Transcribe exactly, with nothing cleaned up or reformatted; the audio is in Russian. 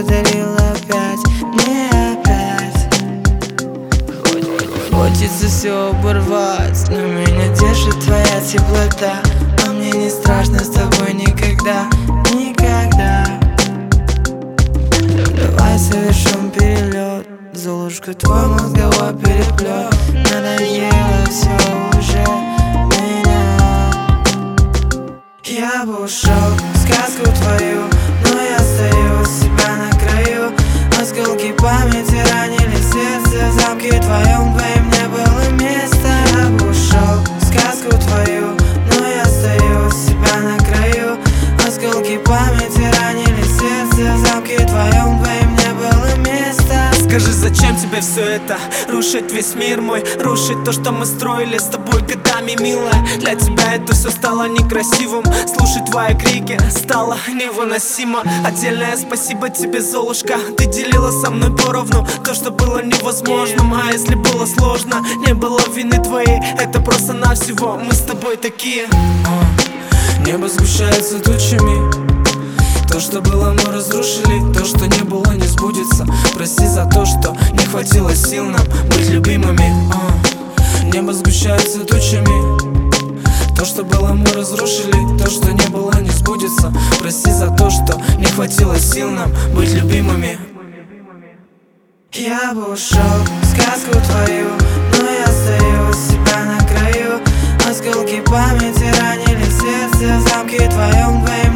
подарил опять, не опять. Хочется все оборвать, но меня держит твоя теплота. А мне не страшно с тобой никогда, никогда. Давай совершим перелет, Золушка, твой мозговой переплет. Надоело все уже меня. Я бы ушел в сказку твою, но я стою у себя на краю. Осколки памяти ранили сердце, в замке твоем двоим не было места. Я бы ушел в сказку твою, но я стою у себя на краю. Осколки памяти ранили сердце, в замке твоем двоим не было места. Скажи, зачем тебе все это? Рушить весь мир мой, рушить то, что мы строили с тобой годами, милая. Для тебя это все стало некрасивым, слушать твои крики стало невыносимо. Отдельное спасибо тебе, Золушка, ты делила со мной поровну то, что было невозможным. А если было сложно, не было вины твоей, это просто навсего мы с тобой такие. Небо сгущается тучами, то, что было, мы разрушили. То, что не было, не сбудется. Прости за то, что не хватило сил нам быть любимыми. а. Небо сгущается тучами, то, что было, мы разрушили. То, что не было, не сбудется. Прости за то, что не хватило сил нам быть любимыми. Я бы ушел в сказку твою, но я стою у себя на краю. Осколки памяти ранили сердце, в замке твоем двоим